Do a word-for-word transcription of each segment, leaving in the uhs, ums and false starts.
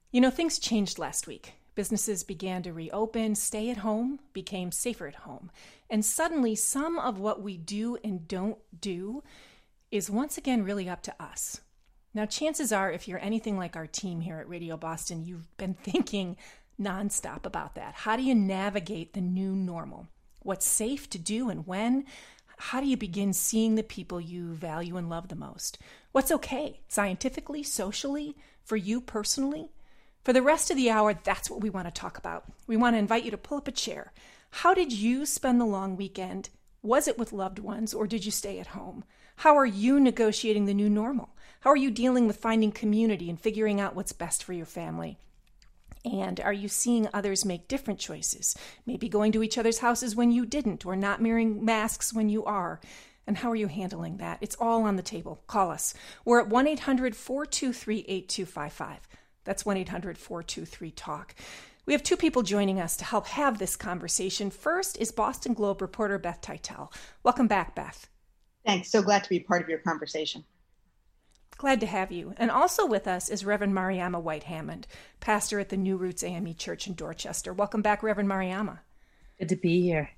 You know, things changed last week. Businesses began to reopen, stay at home became safer at home. And suddenly, some of what we do and don't do is once again really up to us. Now, chances are, if you're anything like our team here at Radio Boston, you've been thinking nonstop about that. How do you navigate the new normal? What's safe to do and when? How do you begin seeing the people you value and love the most? What's okay, scientifically, socially, for you personally? For the rest of the hour, that's what we want to talk about. We want to invite you to pull up a chair. How did you spend the long weekend? Was it with loved ones or did you stay at home? How are you negotiating the new normal? How are you dealing with finding community and figuring out what's best for your family? And are you seeing others make different choices? Maybe going to each other's houses when you didn't, or not wearing masks when you are. And how are you handling that? It's all on the table. Call us. We're at one eight hundred four two three eight two five five. That's one eight hundred four two three talk. We have two people joining us to help have this conversation. First is Boston Globe reporter Beth Titel. Welcome back, Beth. Thanks. So glad to be part of your conversation. Glad to have you. And also with us is Reverend Mariama White Hammond, pastor at the New Roots A M E Church in Dorchester. Welcome back, Reverend Mariama. Good to be here.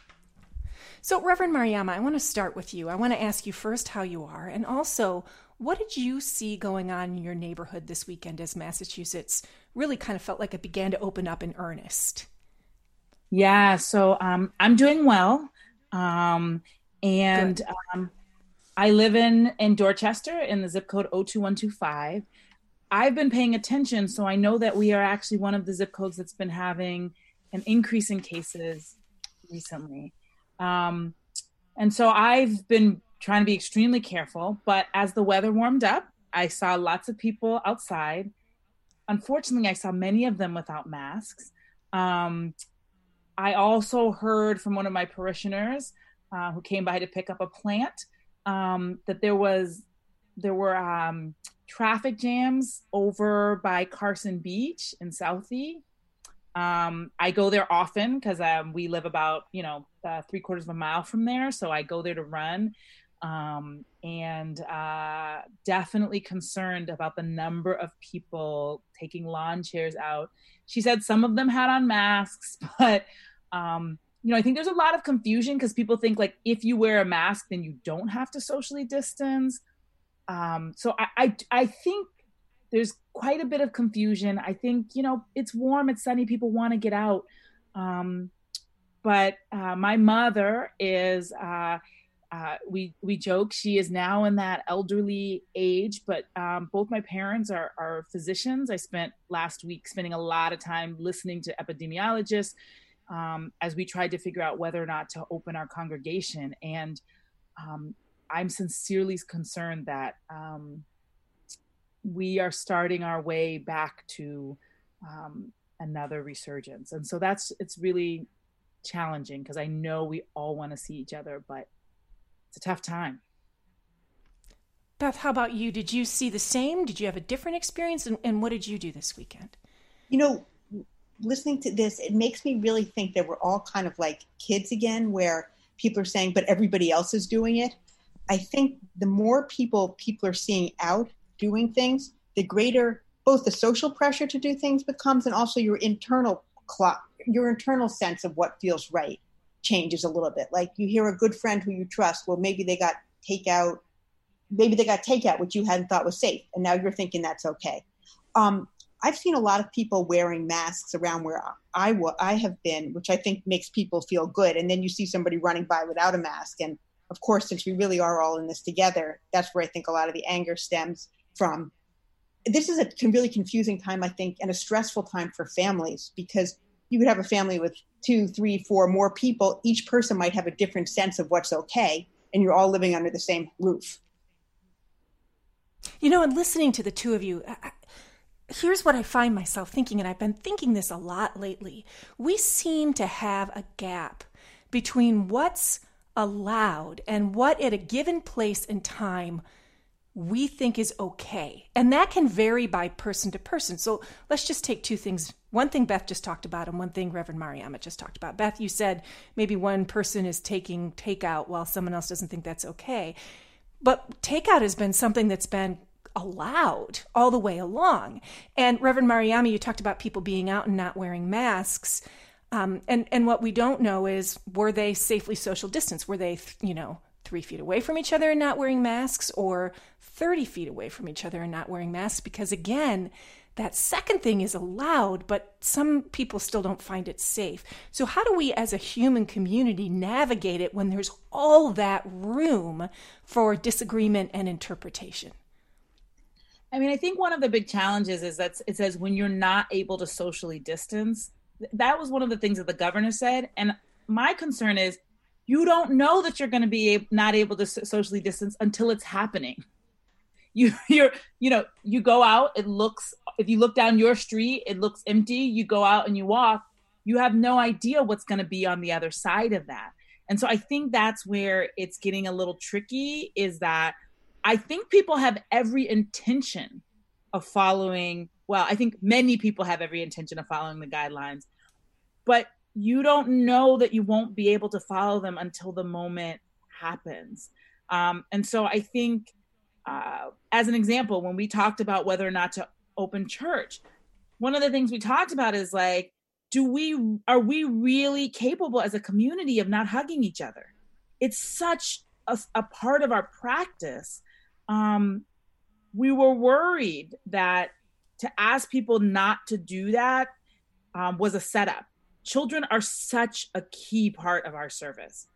So, Reverend Mariama, I want to start with you. I want to ask you first how you are, and also, what did you see going on in your neighborhood this weekend as Massachusetts really kind of felt like it began to open up in earnest? Yeah, so um, I'm doing well. Um, and um, I live in, in Dorchester in the zip code oh two one two five. I've been paying attention, so I know that we are actually one of the zip codes that's been having an increase in cases recently. Um, and so I've been trying to be extremely careful, but as the weather warmed up, I saw lots of people outside. Unfortunately, I saw many of them without masks. Um, I also heard from one of my parishioners uh, who came by to pick up a plant um, that there was there were um, traffic jams over by Carson Beach in Southie. Um, I go there often because um, we live about, you know, uh, three quarters of a mile from there. So I go there to run. Um, and uh, definitely concerned about the number of people taking lawn chairs out. She said some of them had on masks, but, um, you know, I think there's a lot of confusion because people think like if you wear a mask, then you don't have to socially distance. Um, so I, I, I think there's quite a bit of confusion. I think, you know, it's warm, it's sunny, people want to get out. Um, but uh, my mother is, uh, uh, we we joke, she is now in that elderly age, but um, both my parents are, are physicians. I spent last week spending a lot of time listening to epidemiologists um, as we tried to figure out whether or not to open our congregation. And um, I'm sincerely concerned that um, we are starting our way back to um, another resurgence. And so that's, it's really challenging because I know we all want to see each other, but it's a tough time. Beth, how about you? Did you see the same? Did you have a different experience? And, and what did you do this weekend? You know, listening to this, it makes me really think that we're all kind of like kids again, where people are saying, but everybody else is doing it. I think the more people people are seeing out doing things, the greater both the social pressure to do things becomes, and also your internal clock, your internal sense of what feels right changes a little bit. Like you hear a good friend who you trust, well, maybe they got takeout, maybe they got takeout, which you hadn't thought was safe. And now you're thinking that's okay. Um, I've seen a lot of people wearing masks around where I, w- I have been, which I think makes people feel good. And then you see somebody running by without a mask. And of course, since we really are all in this together, that's where I think a lot of the anger stems from. This is a really confusing time, I think, and a stressful time for families, because you could have a family with two, three, four more people. Each person might have a different sense of what's okay, and you're all living under the same roof. You know, and listening to the two of you, I, here's what I find myself thinking, and I've been thinking this a lot lately. We seem to have a gap between what's allowed and what at a given place and time we think is okay. And that can vary by person to person. So let's just take two things. One thing Beth just talked about and one thing Reverend Mariama just talked about. Beth, you said maybe one person is taking takeout while someone else doesn't think that's okay. But takeout has been something that's been allowed all the way along. And Reverend Mariami, you talked about people being out and not wearing masks. Um, and, and what we don't know is, were they safely social distanced? Were they, you know, three feet away from each other and not wearing masks, or thirty feet away from each other and not wearing masks? Because again, that second thing is allowed, but some people still don't find it safe. So how do we as a human community navigate it when there's all that room for disagreement and interpretation? I mean, I think one of the big challenges is that it says when you're not able to socially distance. That was one of the things that the governor said. And my concern is, you don't know that you're going to be able, not able to socially distance until it's happening. You, you're, you know, you go out, it looks, if you look down your street, it looks empty. You go out and you walk, you have no idea what's going to be on the other side of that. And so I think that's where it's getting a little tricky, is that I think people have every intention of following, well, I think many people have every intention of following the guidelines, but you don't know that you won't be able to follow them until the moment happens. Um, and so I think, uh, as an example, when we talked about whether or not to open church, one of the things we talked about is like, do we, are we really capable as a community of not hugging each other? It's such a, a part of our practice. Um, we were worried that to ask people not to do that um, was a setup. Children are such a key part of our service.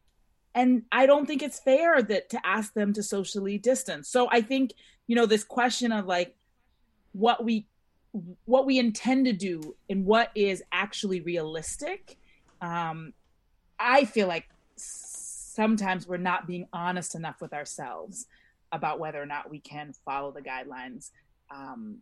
And I don't think it's fair that to ask them to socially distance. So I think, you know, this question of like what we what we intend to do and what is actually realistic, um, I feel like sometimes we're not being honest enough with ourselves about whether or not we can follow the guidelines. Um,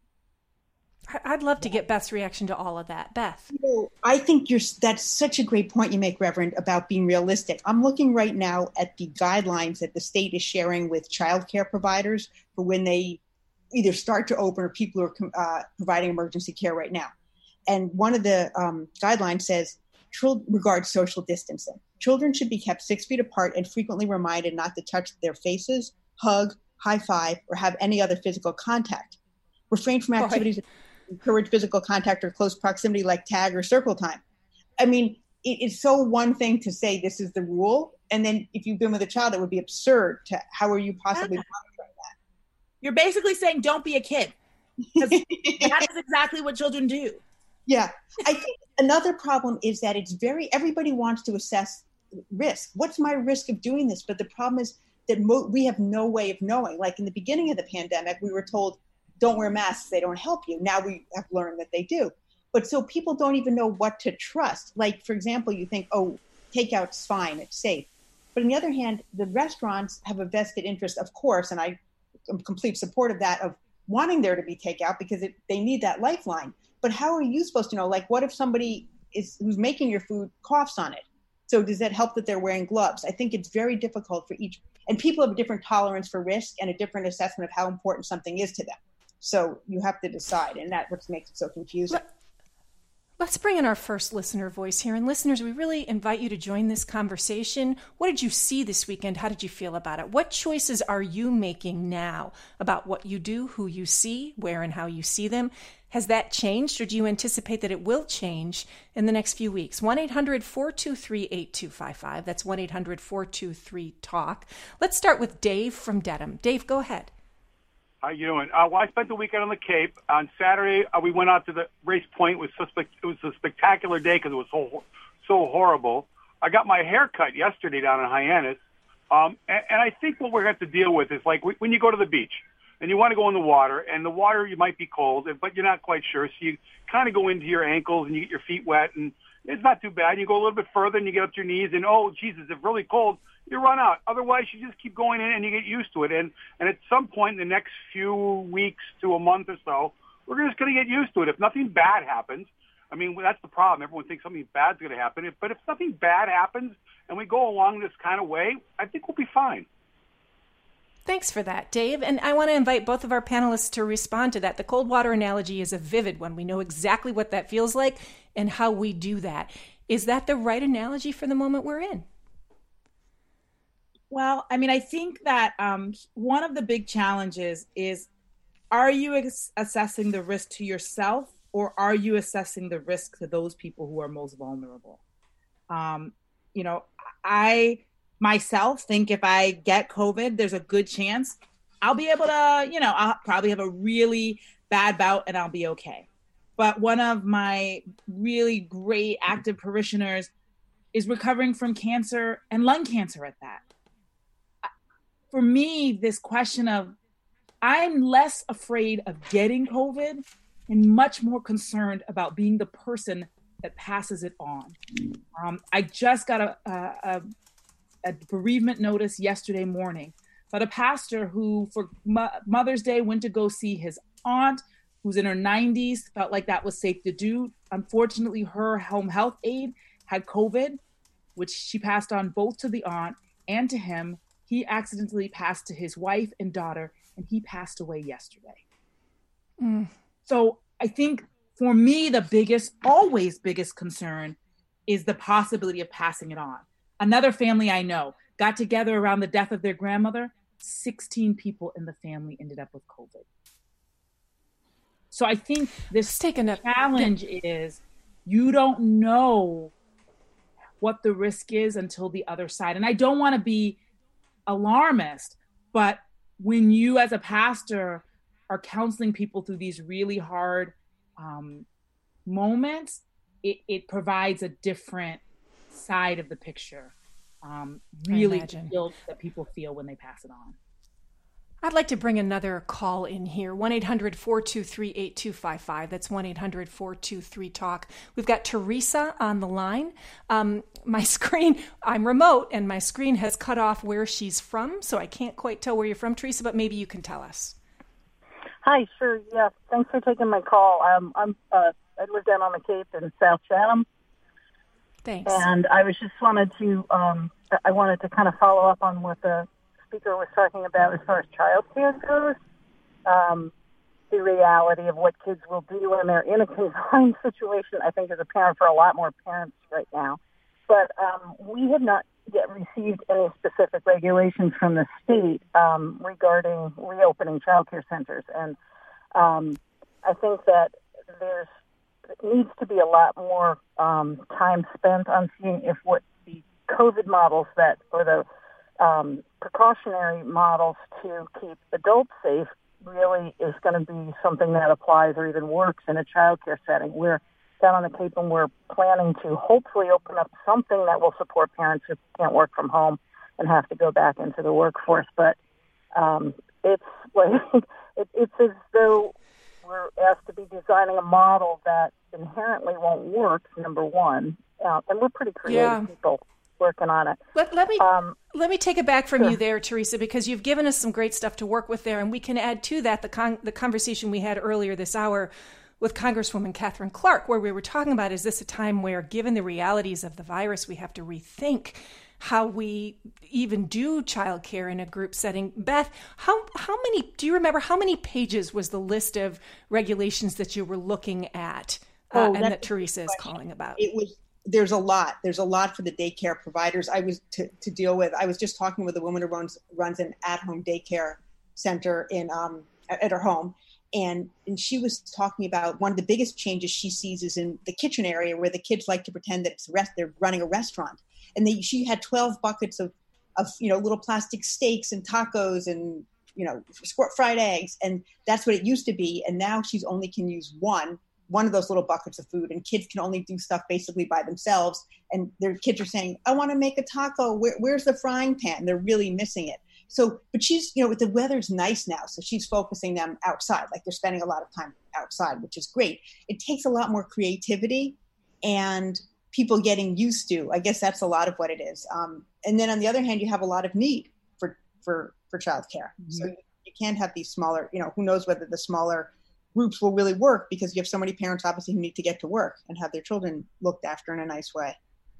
I'd love to get Beth's reaction to all of that. Beth. You know, I think you're, that's such a great point you make, Reverend, about being realistic. I'm looking right now at the guidelines that the state is sharing with childcare providers for when they either start to open or people who are uh, providing emergency care right now. And one of the um, guidelines says, children regard social distancing. Children should be kept six feet apart and frequently reminded not to touch their faces, hug, high five, or have any other physical contact. Refrain from activities that encourage physical contact or close proximity like tag or circle time. I mean, it is so one thing to say this is the rule. And then if you've been with a child, it would be absurd to, how are you possibly monitoring that? You're basically saying, don't be a kid. That is exactly what children do. Yeah. I think another problem is that it's very, everybody wants to assess risk. What's my risk of doing this? But the problem is that mo- we have no way of knowing. Like in the beginning of the pandemic, we were told, don't wear masks, they don't help you. Now we have learned that they do. But so people don't even know what to trust. Like, for example, you think, oh, takeout's fine, it's safe. But on the other hand, the restaurants have a vested interest, of course, and I am complete support of that, of wanting there to be takeout because it, they need that lifeline. But how are you supposed to know? Like, what if somebody is who's making your food coughs on it? So does that help that they're wearing gloves? I think it's very difficult for each, and people have a different tolerance for risk and a different assessment of how important something is to them. So you have to decide, and that's what makes it so confusing. Let's bring in our first listener voice here. And listeners, we really invite you to join this conversation. What did you see this weekend? How did you feel about it? What choices are you making now about what you do, who you see, where and how you see them? Has that changed, or do you anticipate that it will change in the next few weeks? one eight hundred four two three eight two five five. That's one eight hundred four two three talk. Let's start with Dave from Dedham. Dave, go ahead. How you doing? Uh, well, I spent the weekend on the Cape. On Saturday, uh, we went out to the race point. It was, suspect- it was a spectacular day because it was so so horrible. I got my hair cut yesterday down in Hyannis, um, and, and I think what we're going to have to deal with is like when you go to the beach and you want to go in the water, and the water you might be cold, but you're not quite sure, so you kind of go into your ankles and you get your feet wet, and it's not too bad. You go a little bit further and you get up to your knees, and oh, Jesus, it's really cold. You run out. Otherwise, you just keep going in and you get used to it. And, and at some point in the next few weeks to a month or so, we're just going to get used to it. If nothing bad happens, I mean, that's the problem. Everyone thinks something bad's going to happen. If, but if something bad happens and we go along this kind of way, I think we'll be fine. Thanks for that, Dave. And I want to invite both of our panelists to respond to that. The cold water analogy is a vivid one. We know exactly what that feels like and how we do that. Is that the right analogy for the moment we're in? Well, I mean, I think that um, one of the big challenges is are you ex- assessing the risk to yourself, or are you assessing the risk to those people who are most vulnerable? Um, you know, I myself think if I get COVID, there's a good chance I'll be able to, you know, I'll probably have a really bad bout and I'll be okay. But one of my really great active parishioners is recovering from cancer and lung cancer at that. For me, this question of, I'm less afraid of getting COVID and much more concerned about being the person that passes it on. Um, I just got a, a, a bereavement notice yesterday morning, but a pastor who for Mo- Mother's Day went to go see his aunt, who's in her nineties, felt like that was safe to do. Unfortunately, her home health aide had COVID, which she passed on both to the aunt and to him. He accidentally passed to his wife and daughter, and he passed away yesterday. Mm. So I think for me, the biggest, always biggest concern is the possibility of passing it on. Another family I know got together around the death of their grandmother. sixteen people in the family ended up with COVID. So I think this challenge is you don't know what the risk is until the other side. And I don't want to be alarmist, but when you as a pastor are counseling people through these really hard um, moments, it, it provides a different side of the picture. Um, really guilt that people feel when they pass it on. I'd like to bring another call in here, one eight hundred four two three eight two five five. That's one eight hundred four two three talk. We've got Teresa on the line. Um, my screen, I'm remote, and my screen has cut off where she's from, so I can't quite tell where you're from, Teresa, but maybe you can tell us. Hi, sure, yeah. Thanks for taking my call. Um, I'm, uh, I live down on the Cape in South Chatham. Thanks. And I was just wanted to, um, I wanted to kind of follow up on what the speaker was talking about as far as childcare goes. Um, the reality of what kids will do when they're in a confined situation, I think, is apparent for a lot more parents right now. But um, we have not yet received any specific regulations from the state um, regarding reopening childcare centers. And um, I think that there's it needs to be a lot more um, time spent on seeing if what the COVID models that, or the um, precautionary models to keep adults safe really is going to be something that applies or even works in a childcare setting. We're down on the Cape and we're planning to hopefully open up something that will support parents who can't work from home and have to go back into the workforce. But um, it's like it, it's as though we're asked to be designing a model that inherently won't work, number one. Uh, and we're pretty creative yeah. people working on it. Let, let me um, let me take it back from sure. you there, Teresa, because you've given us some great stuff to work with there. And we can add to that the con- the conversation we had earlier this hour with Congresswoman Katherine Clark, where we were talking about, is this a time where, given the realities of the virus, we have to rethink how we even do childcare in a group setting. Beth, how how many, do you remember how many pages was the list of regulations that you were looking at uh, oh, and that Teresa is calling about? It was, there's a lot. There's a lot for the daycare providers I was to, to deal with. I was just talking with a woman who runs, runs an at-home daycare center in um, at her home. And and she was talking about one of the biggest changes she sees is in the kitchen area where the kids like to pretend that it's rest, they're running a restaurant. And they, she had twelve buckets of, of, you know, little plastic steaks and tacos and, you know, fried eggs. And that's what it used to be. And now she's only can use one, one of those little buckets of food. And kids can only do stuff basically by themselves. And their kids are saying, I want to make a taco. Where, where's the frying pan? They're really missing it. So, but she's, you know, the weather's nice now. So she's focusing them outside. Like they're spending a lot of time outside, which is great. It takes a lot more creativity and people getting used to. I guess that's a lot of what it is. Um, and then on the other hand, you have a lot of need for for for childcare. Mm-hmm. So you can't have these smaller, you know, who knows whether the smaller groups will really work because you have so many parents obviously who need to get to work and have their children looked after in a nice way.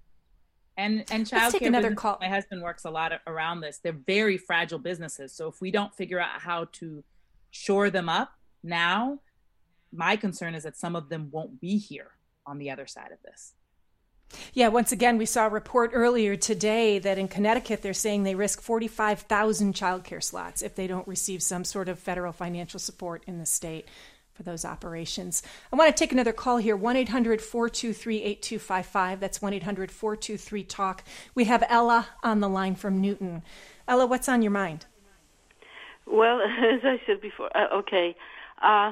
And and childcare another call. My husband works a lot around this. They're very fragile businesses. So if we don't figure out how to shore them up now, my concern is that some of them won't be here on the other side of this. Yeah, once again, we saw a report earlier today that in Connecticut, they're saying they risk forty-five thousand childcare slots if they don't receive some sort of federal financial support in the state for those operations. I want to take another call here, one eight hundred four two three eight two five five. That's one eight hundred four two three talk. We have Ella on the line from Newton. Ella, what's on your mind? Well, as I said before, uh, okay. Uh,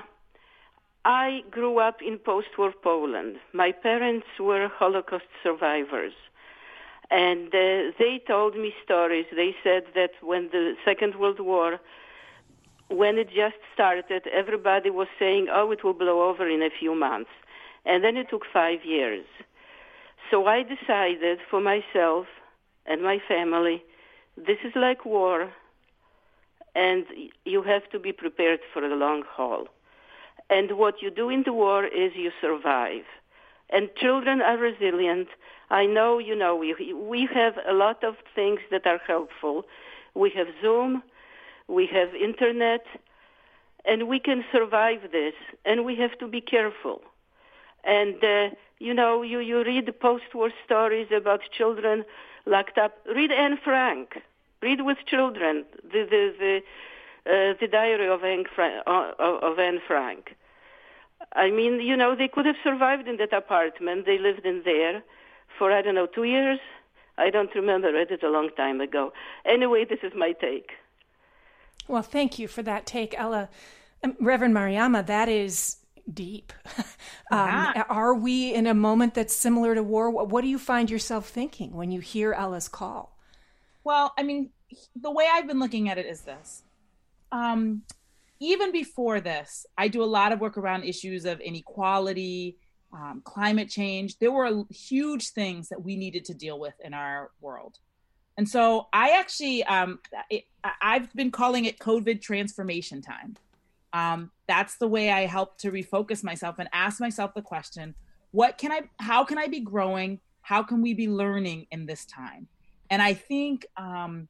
I grew up in post-war Poland. My parents were Holocaust survivors. And uh, they told me stories. They said that when the Second World War, when it just started, everybody was saying, oh, it will blow over in a few months. And then it took five years. So I decided for myself and my family, this is like war, and you have to be prepared for the long haul. And what you do in the war is you survive. And children are resilient. I know, you know, we, we have a lot of things that are helpful. We have Zoom, we have internet, and we can survive this. And we have to be careful. And, uh, you know, you, you read the post-war stories about children locked up. Read Anne Frank. Read with children the the the, uh, the diary of Anne, Frank, uh, of Anne Frank. I mean, you know, they could have survived in that apartment. They lived in there for, I don't know, two years. I don't remember. I read it a long time ago. Anyway, this is my take. Well, thank you for that take, Ella. Um, Reverend Mariama, that is deep. um, Yeah. Are we in a moment that's similar to war? What, what do you find yourself thinking when you hear Ella's call? Well, I mean, the way I've been looking at it is this. Um, even before this, I do a lot of work around issues of inequality, um, climate change. There were huge things that we needed to deal with in our world. And so I actually, um, it, I've been calling it COVID transformation time. Um, that's the way I help to refocus myself and ask myself the question, what can I, how can I be growing? How can we be learning in this time? And I think um,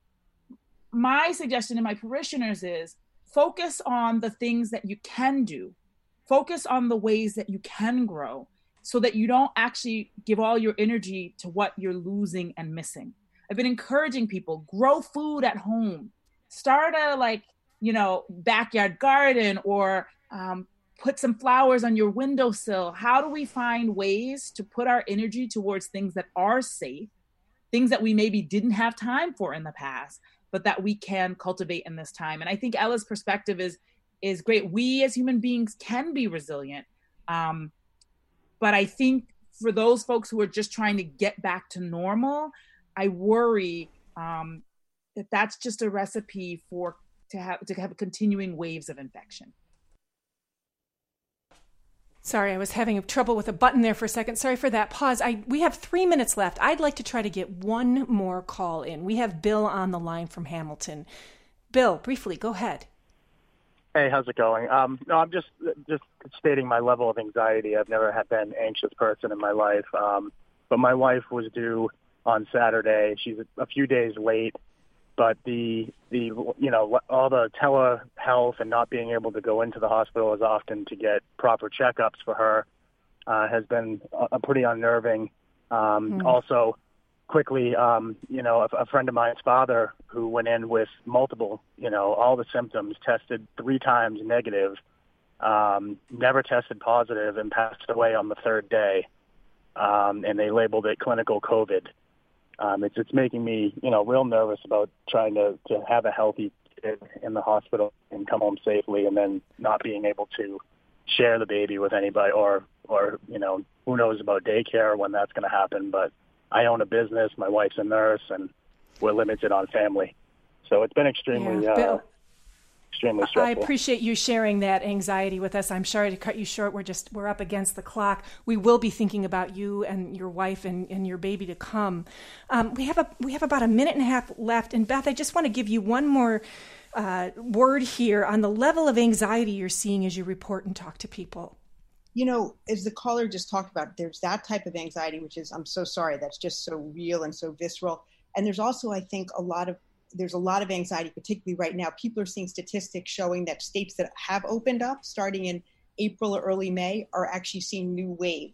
my suggestion to my parishioners is focus on the things that you can do. Focus on the ways that you can grow so that you don't actually give all your energy to what you're losing and missing. I've been encouraging people, grow food at home. Start a like, you know, backyard garden or um, put some flowers on your windowsill. How do we find ways to put our energy towards things that are safe, things that we maybe didn't have time for in the past, but that we can cultivate in this time? And I think Ella's perspective is is great. We as human beings can be resilient. Um, but I think for those folks who are just trying to get back to normal, I worry um, that that's just a recipe for to have to have continuing waves of infection. Sorry, I was having trouble with a button there for a second. Sorry for that pause. I we have three minutes left. I'd like to try to get one more call in. We have Bill on the line from Hamilton. Bill, briefly, go ahead. Hey, how's it going? Um, no, I'm just just stating my level of anxiety. I've never had been an anxious person in my life, um, but my wife was due on Saturday. She's a few days late, but the the you know all the telehealth and not being able to go into the hospital as often to get proper checkups for her uh, has been a, a pretty unnerving. Um, mm. Also, quickly, um, you know, a, a friend of mine's father who went in with multiple, you know, all the symptoms, tested three times negative, um, never tested positive, and passed away on the third day. Um, and they labeled it clinical COVID. Um, it's it's making me, you know, real nervous about trying to, to have a healthy kid in the hospital and come home safely, and then not being able to share the baby with anybody, or or you know, who knows about daycare when that's going to happen. But I own a business. My wife's a nurse, and we're limited on family. So it's been extremely, yeah, Bill, uh, extremely stressful. I appreciate you sharing that anxiety with us. I'm sorry to cut you short. We're just we're up against the clock. We will be thinking about you and your wife and, and your baby to come. Um, we have a we have about a minute and a half left. And Beth, I just want to give you one more uh, word here on the level of anxiety you're seeing as you report and talk to people. You know, as the caller just talked about, there's that type of anxiety, which is, I'm so sorry, that's just so real and so visceral. And there's also, I think, a lot of, there's a lot of anxiety, particularly right now. People are seeing statistics showing that states that have opened up starting in April or early May are actually seeing new waves.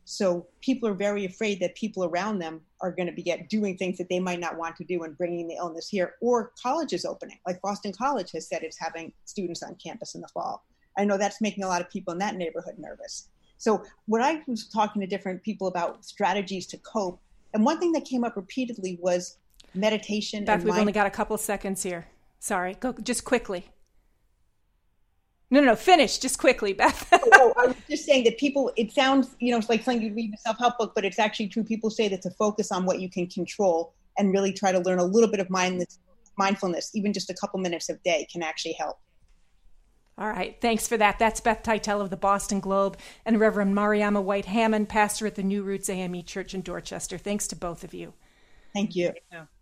So people are very afraid that people around them are going to be get, doing things that they might not want to do and bringing the illness here. Or college is opening. Like Boston College has said it's having students on campus in the fall. I know that's making a lot of people in that neighborhood nervous. So when I was talking to different people about strategies to cope, and one thing that came up repeatedly was meditation. Beth, and we've mind- only got a couple seconds here. Sorry, go just quickly. No, no, no, finish just quickly, Beth. oh, I was just saying that people, it sounds, you know, it's like something you read in a self-help book, but it's actually true. People say that to focus on what you can control and really try to learn a little bit of mindless, mindfulness, even just a couple minutes a day can actually help. All right. Thanks for that. That's Beth Teitel of the Boston Globe and Reverend Mariama White Hammond, pastor at the New Roots A M E Church in Dorchester. Thanks to both of you. Thank you. Yeah.